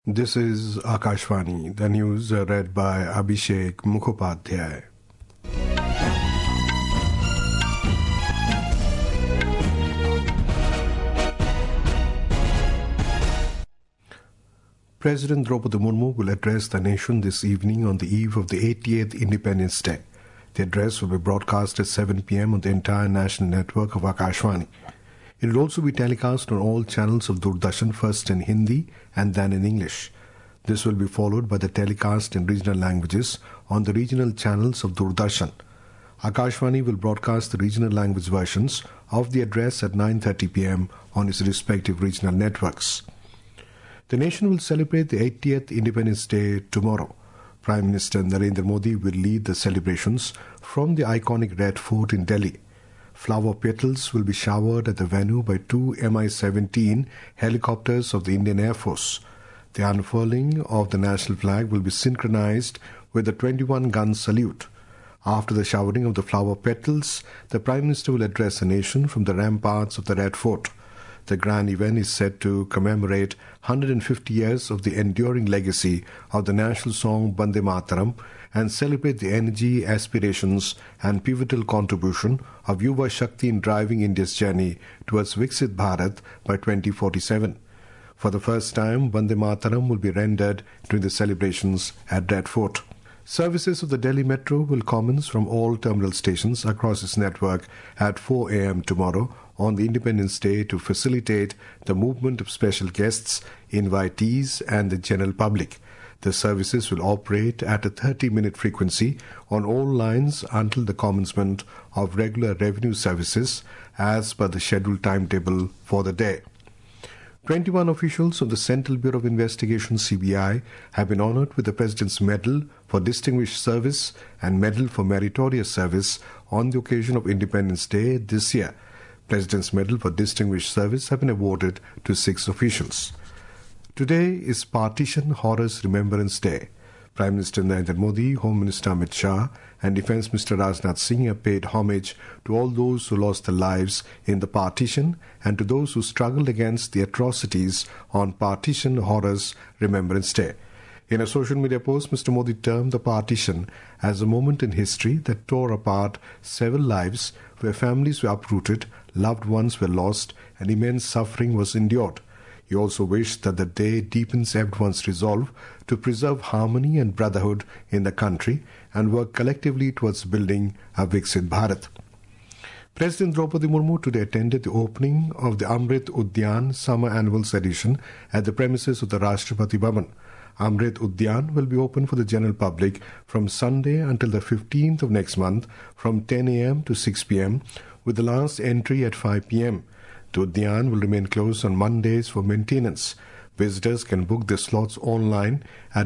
This is Akashvani, the news read by Abhishek Mukhopadhyay. President Draupadi Murmu will address the nation this evening on the eve of the 80th Independence Day. The address will be broadcast at 7 p.m. on the entire national network of Akashvani. It will also be telecast on all channels of Doordarshan, first in Hindi and then in English. This will be followed by the telecast in regional languages on the regional channels of Doordarshan. Akashvani will broadcast the regional language versions of the address at 9:30 p.m. on its respective regional networks. The nation will celebrate the 80th Independence Day tomorrow. Prime Minister Narendra Modi will lead the celebrations from the iconic Red Fort in Delhi. Flower petals will be showered at the venue by two Mi-17 helicopters of the Indian Air Force. The unfurling of the national flag will be synchronized with the 21-gun salute. After the showering of the flower petals, the Prime Minister will address the nation from the ramparts of the Red Fort. The grand event is set to commemorate 150 years of the enduring legacy of the national song Vande Mataram and celebrate the energy, aspirations and pivotal contribution of Yuva Shakti in driving India's journey towards Viksit Bharat by 2047. For the first time, Vande Mataram will be rendered during the celebrations at Red Fort. Services of the Delhi Metro will commence from all terminal stations across its network at 4 a.m. tomorrow on the Independence Day to facilitate the movement of special guests, invitees and the general public. The services will operate at a 30-minute frequency on all lines until the commencement of regular revenue services as per the scheduled timetable for the day. 21 officials of the Central Bureau of Investigation (CBI) have been honoured with the President's Medal for Distinguished Service and Medal for Meritorious Service on the occasion of Independence Day this year. President's Medal for Distinguished Service have been awarded to 6 officials. Today is Partition Horrors Remembrance Day. Prime Minister Narendra Modi, Home Minister Amit Shah and Defence Minister Rajnath Singh have paid homage to all those who lost their lives in the partition and to those who struggled against the atrocities on Partition Horrors Remembrance Day. In a social media post, Mr. Modi termed the partition as a moment in history that tore apart several lives where families were uprooted, loved ones were lost and immense suffering was endured. He also wished that the day deepens everyone's resolve to preserve harmony and brotherhood in the country and work collectively towards building a Viksit Bharat. President Draupadi Murmu today attended the opening of the Amrit Udyan Summer Annuals Edition at the premises of the Rashtrapati Bhavan. Amrit Udyan will be open for the general public from Sunday until the 15th of next month from 10 a.m. to 6 p.m. with the last entry at 5 p.m. The Udyan will remain closed on Mondays for maintenance. Visitors can book their slots online at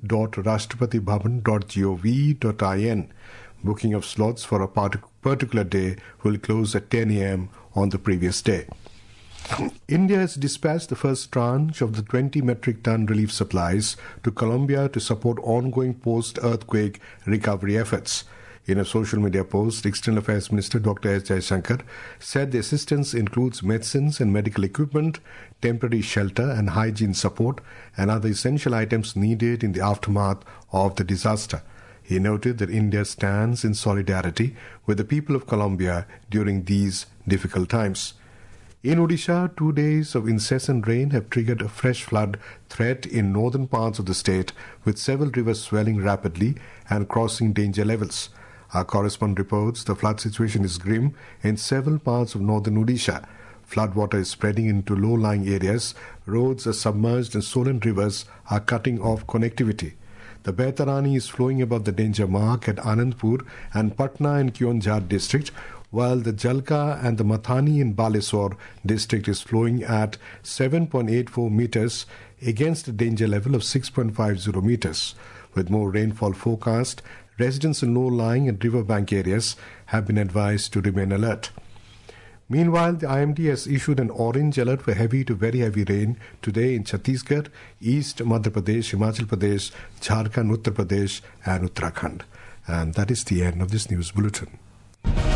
visit.rashtrapatibhavan.gov.in. Booking of slots for a particular day will close at 10 a.m. on the previous day. India has dispatched the first tranche of the 20 metric ton relief supplies to Colombia to support ongoing post-earthquake recovery efforts. In a social media post, External Affairs Minister Dr. S. Jaishankar said the assistance includes medicines and medical equipment, temporary shelter and hygiene support, and other essential items needed in the aftermath of the disaster. He noted that India stands in solidarity with the people of Colombia during these difficult times. In Odisha, 2 days of incessant rain have triggered a fresh flood threat in northern parts of the state, with several rivers swelling rapidly and crossing danger levels. Our correspondent reports the flood situation is grim in several parts of northern Odisha. Floodwater is spreading into low-lying areas, roads are submerged and swollen rivers are cutting off connectivity. The Baitarani is flowing above the danger mark at Anandpur and Patna in Keonjhar district, while the Jalka and the Mathani in Baleswar district is flowing at 7.84 meters against a danger level of 6.50 meters. With more rainfall forecast, residents in low-lying and riverbank areas have been advised to remain alert. Meanwhile, the IMD has issued an orange alert for heavy to very heavy rain today in Chhattisgarh, East Madhya Pradesh, Himachal Pradesh, Jharkhand, Uttar Pradesh and Uttarakhand. And that is the end of this news bulletin.